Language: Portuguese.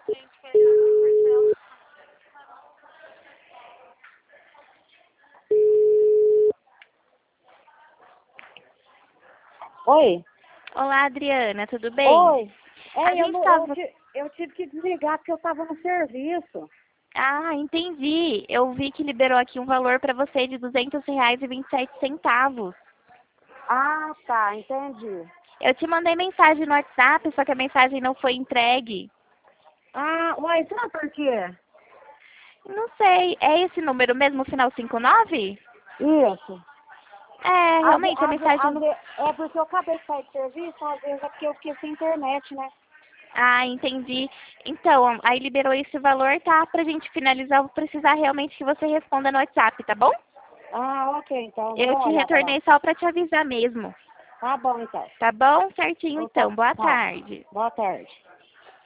Oi? Olá, Adriana, tudo bem? Oi? A gente tava... Eu tive que desligar porque eu estava no serviço. Ah, entendi. Eu vi que liberou aqui um valor para você de R$ 200,27. Ah, tá, entendi. Eu te mandei mensagem no WhatsApp, só que a mensagem não foi entregue. Ah, uai, sabe por quê? Não sei, é esse número mesmo, final 59? Isso. É, realmente, a mensagem não... É porque eu acabei de sair de serviço, às vezes é porque eu fiquei sem internet, né? Ah, entendi. Então, aí liberou esse valor, tá? Pra gente finalizar, eu vou precisar realmente que você responda no WhatsApp, tá bom? Ah, ok, então vou Eu dar uma te olhada lá. retornei só pra te avisar mesmo. Tá bom, então. Tá bom? Certinho, Então, então. Boa tá. tarde. Boa tarde.